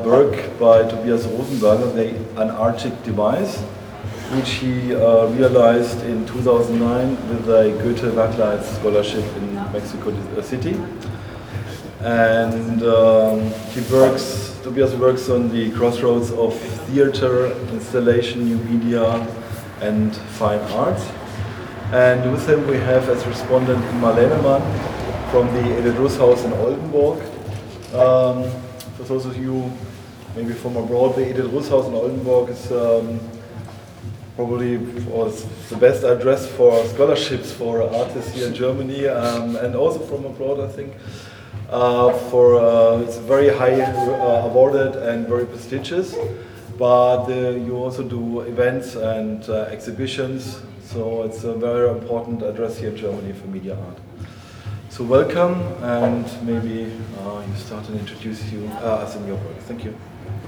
work by Tobias Rosenberger, An Arctic Device, which he realized in 2009 with a Goethe-Werkleit scholarship in Mexico City. And Tobias works on the crossroads of theater, installation, new media, and fine arts. And with him we have as respondent Ingmar Lehnemann from the Edith Rus House in Oldenburg. For those of you maybe from abroad, the Edith Rus House in Oldenburg is probably the best address for scholarships for artists here in Germany and also from abroad, I think. It's very high awarded and very prestigious, but you also do events and exhibitions, so it's a very important address here in Germany for media art. So welcome, and maybe you start and introduce us in your work. Thank you.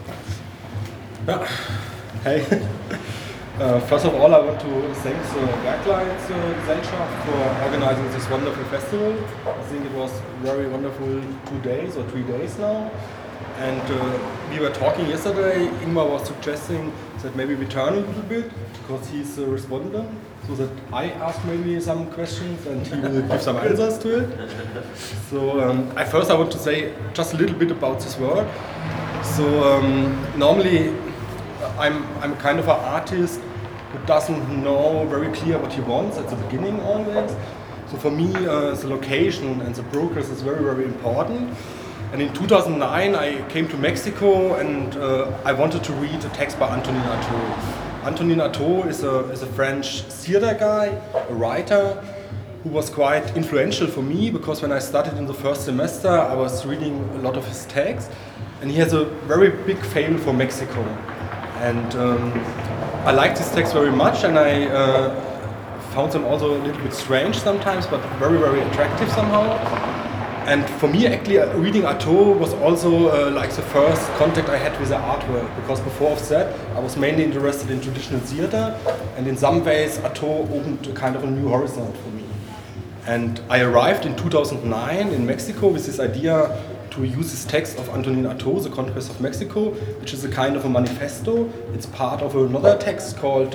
Yeah. Hey. First of all, I want to thank the Werkleit-Gesellschaft for organizing this wonderful festival. I think it was very wonderful 2 days or 3 days now. And we were talking yesterday, Ingmar was suggesting that maybe we turn a little bit, because he's a respondent, so that I ask maybe some questions and he will give some answers to it. So I want to say just a little bit about this work. So normally I'm kind of an artist who doesn't know very clear what he wants at the beginning always. So for me, the location and the progress is very, very important. And in 2009, I came to Mexico and I wanted to read a text by Antonin Artaud. Antonin Artaud is a French theater guy, a writer, who was quite influential for me, because when I started in the first semester, I was reading a lot of his texts, and he has a very big fable for Mexico. And I liked his text very much, and I found them also a little bit strange sometimes, but very, very attractive somehow. And for me, actually, reading Artaud was also like the first contact I had with the artwork, because before of that, I was mainly interested in traditional theater, and in some ways, Artaud opened a kind of a new horizon for me. And I arrived in 2009 in Mexico with this idea to use this text of Antonin Artaud, The Conquest of Mexico, which is a kind of a manifesto. It's part of another text called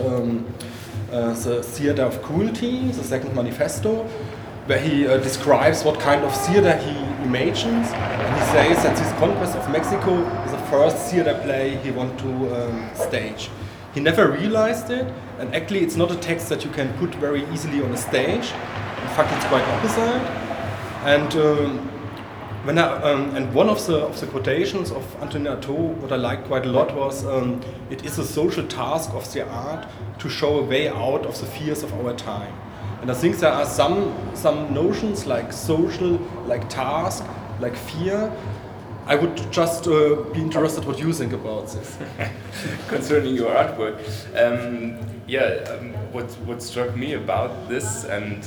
The Theater of Cruelty, the second manifesto, where he describes what kind of theater he imagines. And he says that this Conquest of Mexico is the first theater play he wants to stage. He never realized it, and actually it's not a text that you can put very easily on a stage. In fact, it's quite opposite. And and one of the quotations of Antonin Artaud, what I liked quite a lot, was it is a social task of the art to show a way out of the fears of our time. And I think there are some notions like social, like task, like fear. I would just be interested what you think about this. Concerning your artwork, what struck me about this and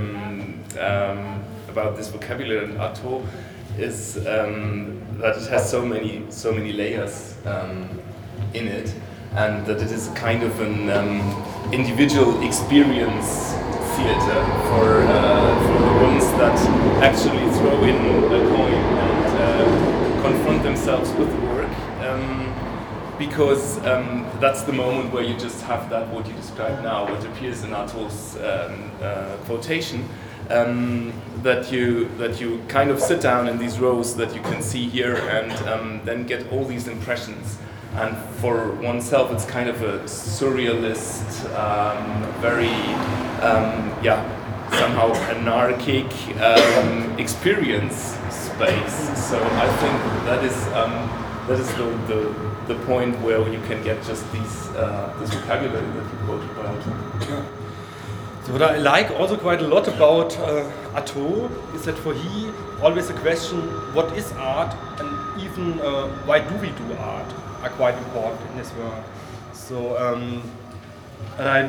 about this vocabulary in Artaud is that it has so many layers in it, and that it is kind of an individual experience theater for the ones that actually throw in a coin and confront themselves with the work, because that's the moment where you just have that, what you described now, what appears in Artaud's quotation. That you kind of sit down in these rows that you can see here, and then get all these impressions. And for oneself, it's kind of a surrealist, very somehow anarchic experience space. So I think that is the point where you can get just this vocabulary that you quoted about. Yeah. So what I like also quite a lot about Artaud is that for he always the question, what is art, and even why do we do art, are quite important in his work. So I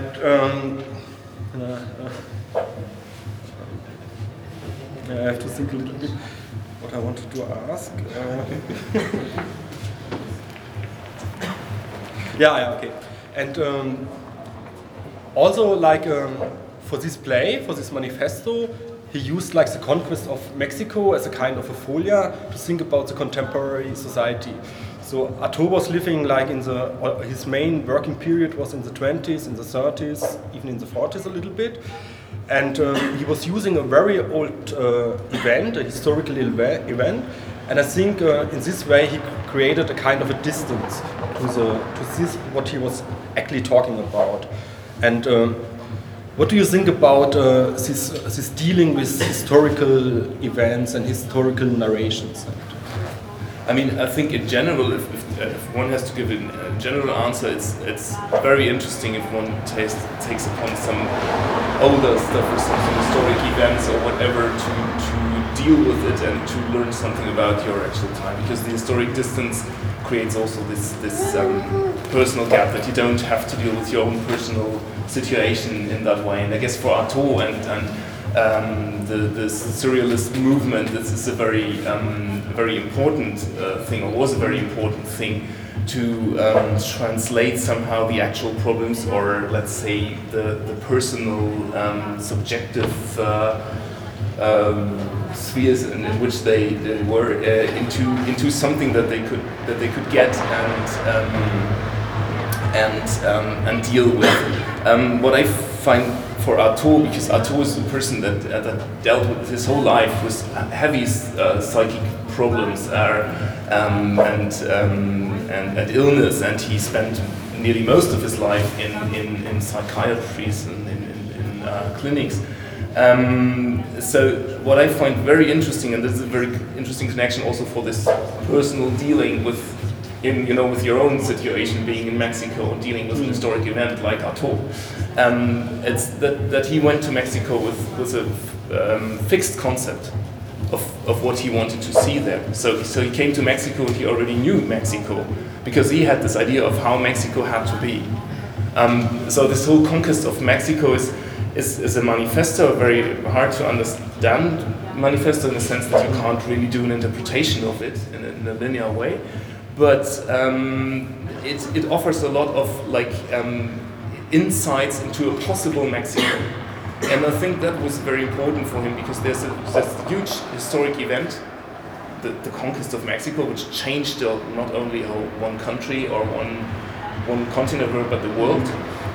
have to think a little bit what I wanted to ask. Okay. And also, like for this play, for this manifesto, he used like the conquest of Mexico as a kind of a folia to think about the contemporary society. So Artaud was living like his main working period was in the 20s, in the 30s, even in the 40s a little bit. And he was using a very old event, a historical event. And I think in this way he created a kind of a distance to this, what he was actually talking about. And what do you think about this dealing with historical events and historical narrations? I mean, I think in general, if one has to give a general answer, it's very interesting if one takes upon some older stuff or some historic events or whatever to deal with it and to learn something about your actual time, because the historic distance creates also this personal gap that you don't have to deal with your own personal situation in that way. And I guess for Artaud and the surrealist movement, this is a very important thing, or was a very important thing, to translate somehow the actual problems, or let's say the personal subjective spheres in which they were into something that they could get and deal with. What I find for Artaud, because Artaud is a person that dealt with his whole life with heavy psychic problems and illness, and he spent nearly most of his life in psychiatries and in clinics. So what I find very interesting, and this is a very interesting connection also for this personal dealing with your own situation, being in Mexico and dealing with an historic event like Artaud, it's that he went to Mexico with a fixed concept of what he wanted to see there. So he came to Mexico and he already knew Mexico, because he had this idea of how Mexico had to be. So this whole conquest of Mexico is a manifesto, a very hard to understand manifesto, in the sense that you can't really do an interpretation of it in a linear way. But it offers a lot of insights into a possible Mexico. And I think that was very important for him, because there's a huge historic event, the conquest of Mexico, which changed not only one country or one continent, but the world.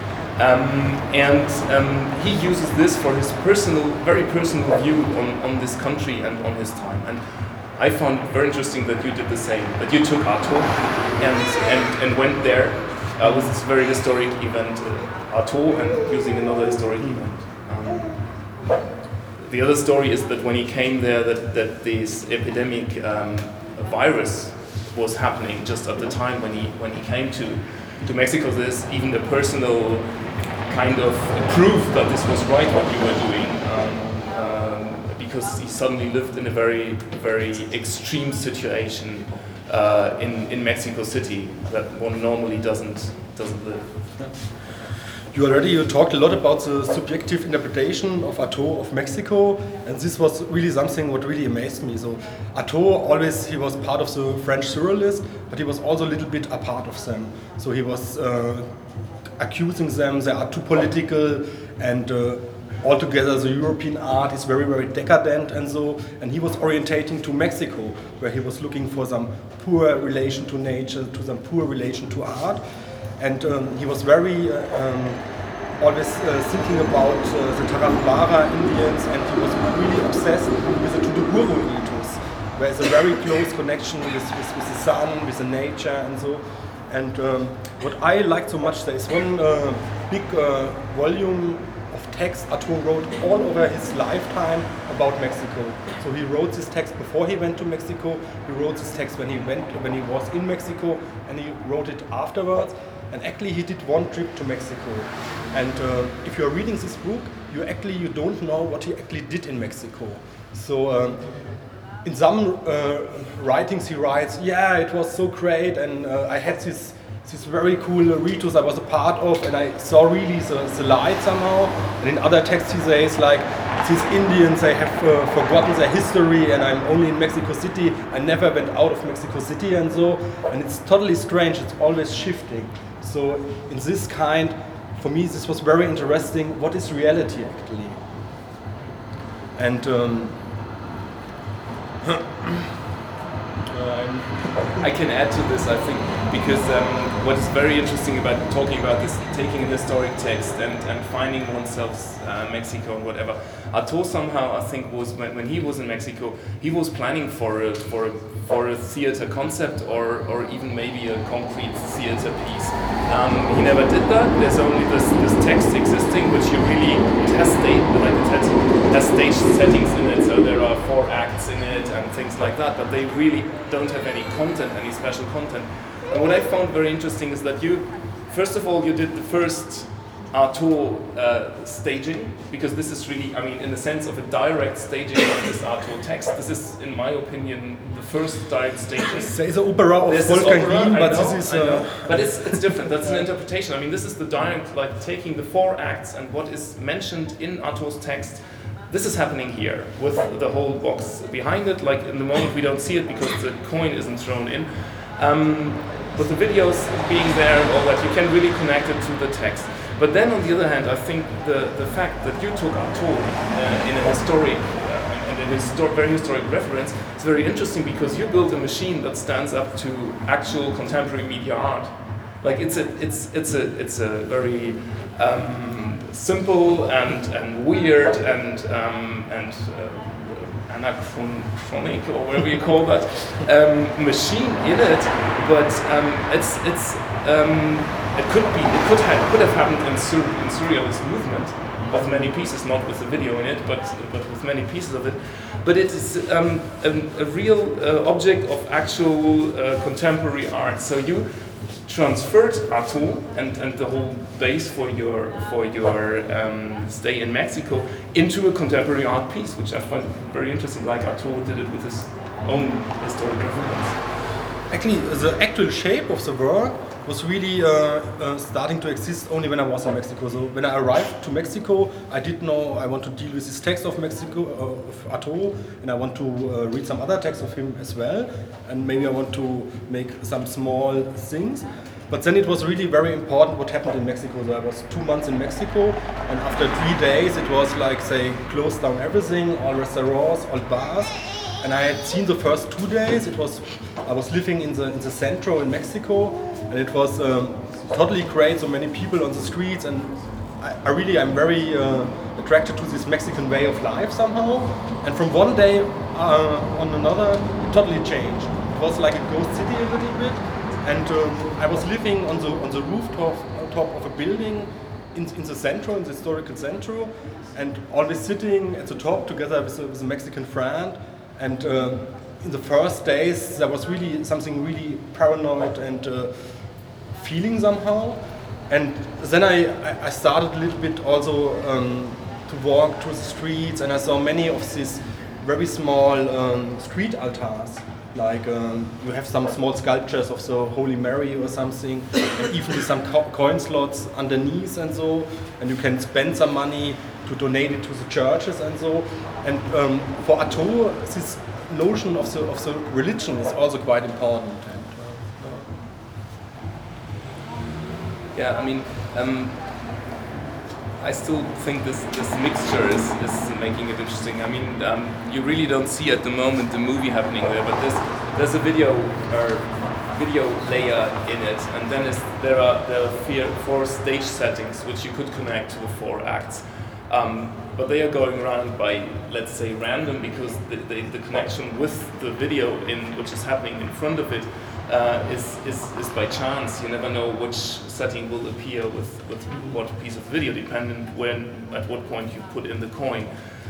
And he uses this for his very personal view on this country and on his time. And I found very interesting that you did the same, that you took Artaud and went there with this very historic event, Artaud, and using another historic event. The other story is that when he came there, that this epidemic virus was happening just at the time when he came to Mexico. There's even a personal kind of proof that this was right what you were doing. Because he suddenly lived in a very, very extreme situation in Mexico City that one normally doesn't live. Yeah. You talked a lot about the subjective interpretation of Artaud of Mexico, and this was really something what really amazed me. So Artaud he was part of the French Surrealists, but he was also a little bit a part of them. So he was accusing them they are too political, and altogether the European art is very, very decadent, and he was orientating to Mexico, where he was looking for some poor relation to nature, to some poor relation to art. And he was very always thinking about the Tarahumara Indians, and he was really obsessed with the Tutuburu ritus, where there's a very close connection with the sun, with the nature, and so. And what I liked so much, there is one big volume of text Artaud wrote all over his lifetime about Mexico. So he wrote this text before he went to Mexico, he wrote this text when he was in Mexico, and he wrote it afterwards. And actually he did one trip to Mexico. And if you're reading this book, you don't know what he actually did in Mexico. So in some writings he writes, yeah, it was so great, and I had this very cool ritus I was a part of, and I saw really the light somehow. And in other texts he says like, these Indians, they have forgotten their history, and I'm only in Mexico City, I never went out of Mexico City, and so. And it's totally strange, it's always shifting. So in this kind, for me this was very interesting, what is reality actually? And I can add to this, I think, because what is very interesting about talking about this, taking an historic text and finding oneself Mexico and whatever. Artaud somehow, I think, was when he was in Mexico, he was planning for a theater concept or even maybe a concrete theater piece. He never did that. There's only this text existing, which you really has stage settings in it. So there are 4 acts in it and things like that. But they really don't have any content, any special content. And what I found very interesting is that you, first of all, you did the first Artaud staging, because this is really, I mean, in the sense of a direct staging of this Artaud text, this is, in my opinion, the first direct staging. There is an opera of Wolfgang Green, but this is... But it's different, that's an interpretation. I mean, this is the direct, like, taking the 4 acts and what is mentioned in Artaud's text, this is happening here, with the whole box behind it. Like, in the moment we don't see it because the coin isn't thrown in. With the videos being there and all that, you can really connect it to the text. But then on the other hand, I think the fact that you took Artaud in a historic and a very historic reference is very interesting, because you built a machine that stands up to actual contemporary media art. Like it's a very simple and weird and anachronic, or whatever you call that, machine in it, but it could have happened in surrealist movement of many pieces, not with the video in it, but with many pieces of it. But it is a real object of actual contemporary art. So you transferred Artaud and the whole base for your stay in Mexico into a contemporary art piece, which I find very interesting. Like Artaud did it with his own historic reference. Actually, the actual shape of the work was really starting to exist only when I was in Mexico. So when I arrived to Mexico, I did know I want to deal with this text of Mexico, of Artaud, and I want to read some other texts of him as well, and maybe I want to make some small things. But then it was really very important what happened in Mexico. So I was 2 months in Mexico, and after 3 days it was like they closed down everything, all restaurants, all bars. And I had seen the first 2 days. I was living in the centro in Mexico, and it was totally great. So many people on the streets, and I'm very attracted to this Mexican way of life somehow. And from one day on another, it totally changed. It was like a ghost city a little bit, and I was living on the rooftop of a building in the centro, in the historical centro, and always sitting at the top together with a Mexican friend. And in the first days, there was really something really paranoid and feeling somehow. And then I started a little bit also to walk through the streets, and I saw many of these very small street altars. Like you have some small sculptures of the Holy Mary or something, and even with some coin slots underneath and so. And you can spend some money to donate it to the churches and so. And for Artaud, this notion of the religion is also quite important. Yeah, I mean, I still think this mixture is making it interesting. I mean, you really don't see at the moment the movie happening there, but there's a video layer in it, and then there are 4 stage settings which you could connect to the 4 acts. But they are going around by, let's say, random, because the connection with the video which is happening in front of it is by chance. You never know which setting will appear with what piece of video, depending at what point you put in the coin.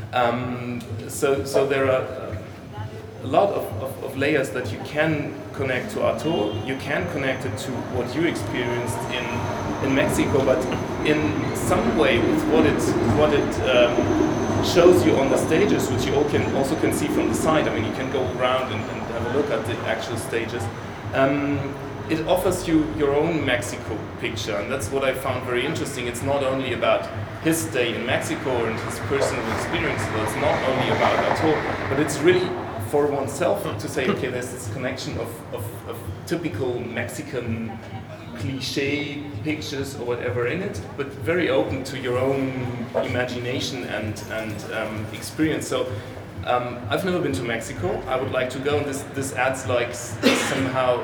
So there are a lot of layers that you can connect to Artaud. You can connect it to what you experienced in Mexico, but in some way with what it shows you on the stages, which you also can see from the side. I mean, you can go around and have a look at the actual stages. It offers you your own Mexico picture, and that's what I found very interesting. It's not only about his stay in Mexico and his personal experience, so it's not only about Artaud, but it's really for oneself to say, okay, there's this connection of typical Mexican cliche pictures or whatever in it, but very open to your own imagination and experience. So I've never been to Mexico. I would like to go, and this adds like somehow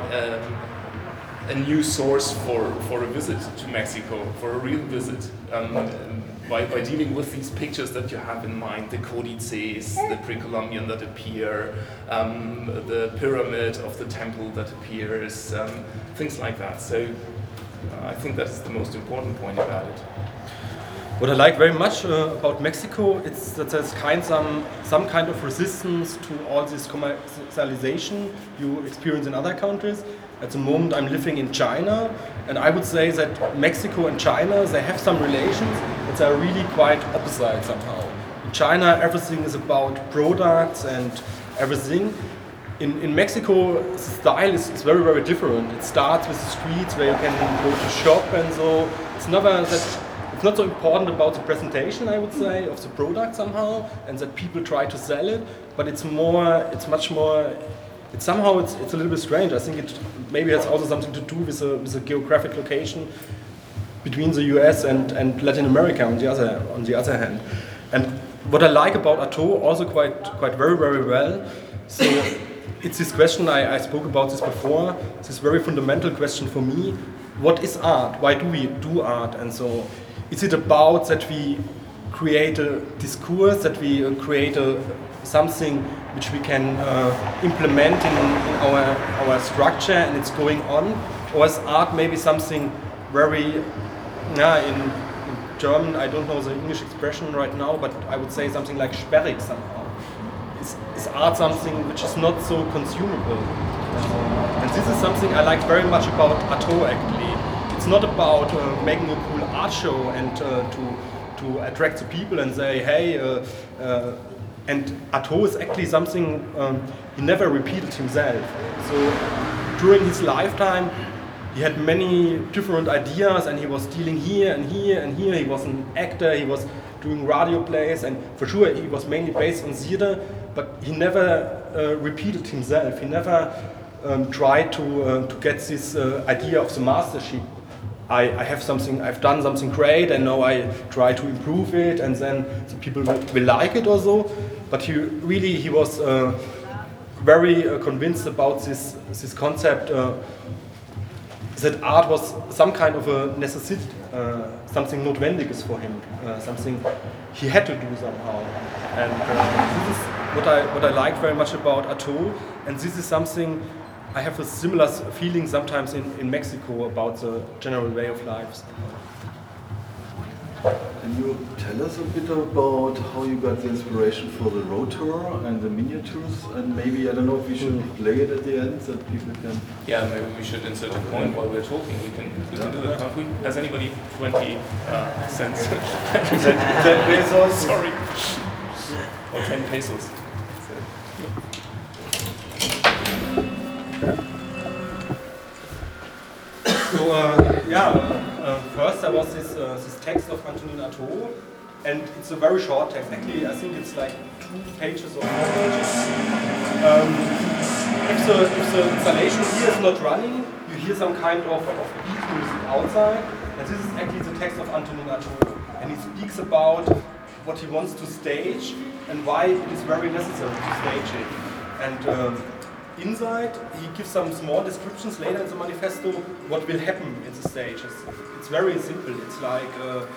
a new source for a visit to Mexico, for a real visit. By dealing with these pictures that you have in mind, the codices, the pre-Columbian that appear, the pyramid of the temple that appears, things like that. So I think that's the most important point about it. What I like very much about Mexico, it's that there's some kind of resistance to all this commercialization you experience in other countries. At the moment I'm living in China, and I would say that Mexico and China, they have some relations, but they're really quite opposite somehow. In China everything is about products and everything. In Mexico the style is very, very different. It starts with the streets where you can go to shop and so. It's not so important about the presentation, I would say, of the product somehow, and that people try to sell it, but it's much more, it's a little bit strange. I think it maybe has also something to do with a geographic location between the US and Latin America on the other hand. And what I like about Artaud also quite very, very well, so it's this question, I spoke about this before, this very fundamental question for me, what is art? Why do we do art? And so, is it about that we create a discourse, that we create something which we can implement in our structure and it's going on? Or is art maybe something very, in German, I don't know the English expression right now, but I would say something like sperrig somehow. Is art something which is not so consumable? And this is something I like very much about Artaud actually. It's not about making a cool art show and to attract the people and say, hey, and Artaud is actually something he never repeated himself. So during his lifetime, he had many different ideas and he was dealing here and here and here. He was an actor, he was doing radio plays, and for sure he was mainly based on theater, but he never repeated himself. He never tried to get this idea of the mastership. I've done something great and now I try to improve it and then the people will like it or so. But he was very convinced about this concept that art was some kind of a necessity, something notwendiges for him, something he had to do somehow. And this is what I like very much about Artaud, and this is something I have a similar feeling sometimes in Mexico about the general way of life. Can you tell us a bit about how you got the inspiration for the road tour and the miniatures? And maybe, I don't know if we should play it at the end so that people can... Yeah, maybe we should insert a point while we're talking. We can do that, can't we? Has anybody 20 cents? 10 pesos? Sorry. Or 10 pesos. First there was this text of Antonin Artaud, and it's a very short text. Actually, I think it's like 2 pages or 4 pages. If the installation here is not running, you hear some kind of beat music outside, and this is actually the text of Antonin Artaud. And he speaks about what he wants to stage and why it is very necessary to stage it. And inside, he gives some small descriptions later in the manifesto what will happen in the stages. It's very simple. It's like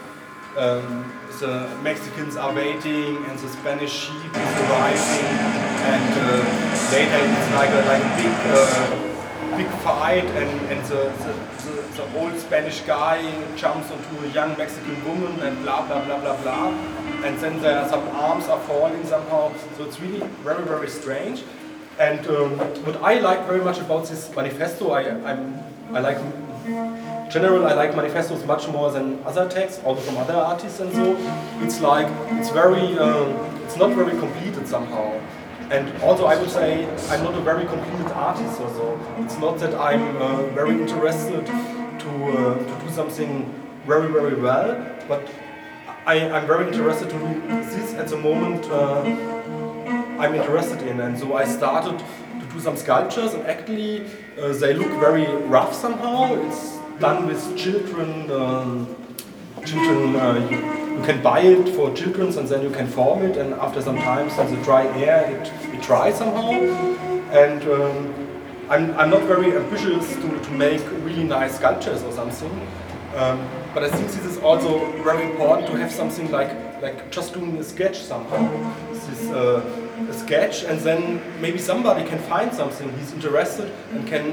the Mexicans are waiting and the Spanish sheep is arriving, and later it's like a big fight, and the old Spanish guy jumps onto a young Mexican woman and blah blah blah blah blah, and then there are some arms are falling somehow. So it's really very, very strange. And what I like very much about this manifesto, I like manifestos much more than other texts, also from other artists and so. It's like it's not very completed somehow. And also I would say I'm not a very completed artist or so. It's not that I'm very interested to do something very, very well, but I'm very interested to do this at the moment. I'm interested in, and so I started to do some sculptures, and actually they look very rough somehow. It's done with children children, you can buy it for children and then you can form it, and after some time, in the dry air, it dries somehow. And I'm not very ambitious to make really nice sculptures or something, but I think this is also very important to have something like just doing a sketch somehow. This is a sketch, and then maybe somebody can find something he's interested and can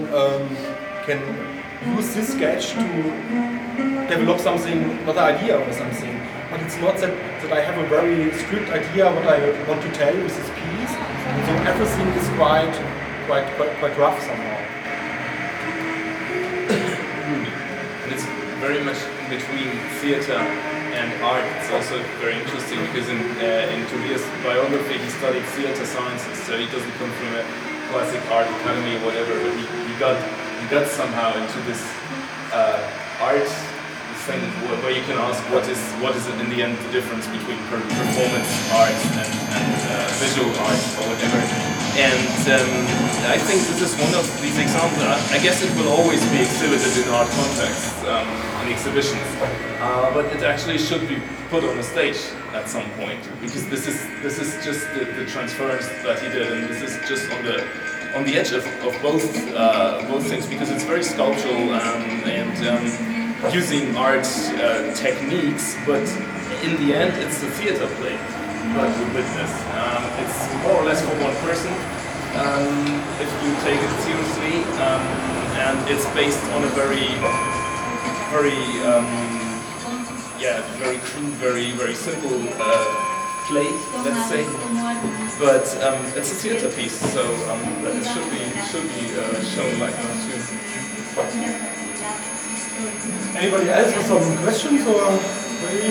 use this sketch to develop something, not an idea or something. But it's not that I have a very strict idea what I want to tell with this piece. And so everything is quite rough somehow. And it's very much in between theater and art. It's also very interesting because in Tobias' biography he studied theater sciences, so he doesn't come from a classic art academy or whatever, but he got somehow into this art thing where you can ask what is in the end the difference between performance art and visual art or whatever. And I think this is one of these examples. I guess it will always be exhibited in art contexts, in exhibitions, but it actually should be put on a stage at some point, because this is just the transference that he did, and this is just on the edge of both things, because it's very sculptural and using art techniques, but in the end it's the theater play that we witness. It's more or less for one person, if you take it seriously, and it's based on a very crude, very simple play, let's say. But it's a theater piece, so it should be shown like that too. Anybody else have some questions or maybe?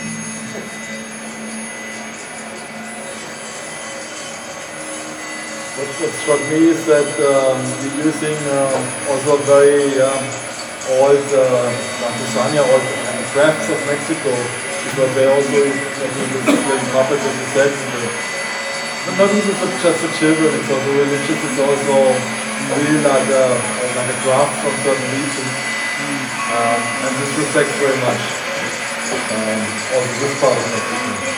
What struck me is that we're using also very old artisania or crafts of Mexico, because they also making this puppets, as you said. But not even just for children, it's also religious, it's also really like a craft from certain regions. And this reflects very much also this part of Mexico.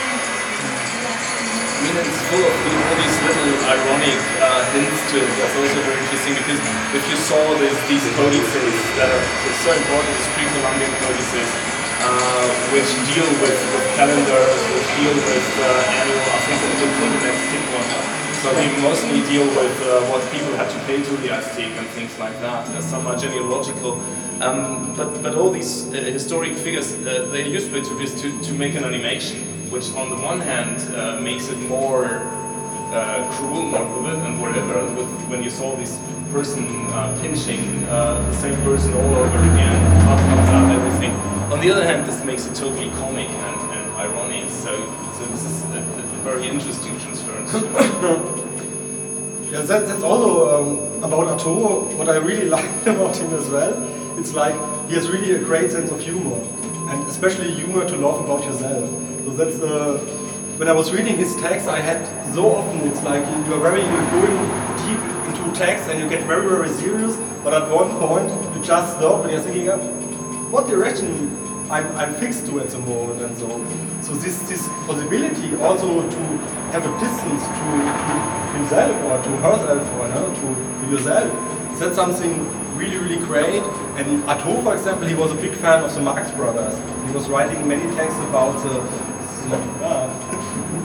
I mean, it's full of all these little ironic hints to it. That's also very interesting, because if you saw these codices that are so important, these pre-Columbian codices, which deal with calendars, which deal with annual, I think that will the next big one. So they mostly deal with what people had to pay to the Aztec and things like that. Some are genealogical, but all these historic figures, they're used by Tobias to make an animation, which on the one hand makes it more cruel, more vivid, and whatever. When you saw this person pinching the same person all over again, blood comes out, everything. On the other hand, this makes it totally comic and ironic. So this is a very interesting transference. Yeah, that's also about Arturo. What I really like about him as well, it's like he has really a great sense of humor, and especially humor to laugh about yourself. So that's when I was reading his text, I had so often it's like you're going deep into text and you get very serious, but at one point you just stop and you're thinking, what direction I'm fixed to at the moment, and so this possibility also to have a distance to himself or to herself or to yourself, that's something really great. And Artaud, for example, he was a big fan of the Marx Brothers. He was writing many texts about the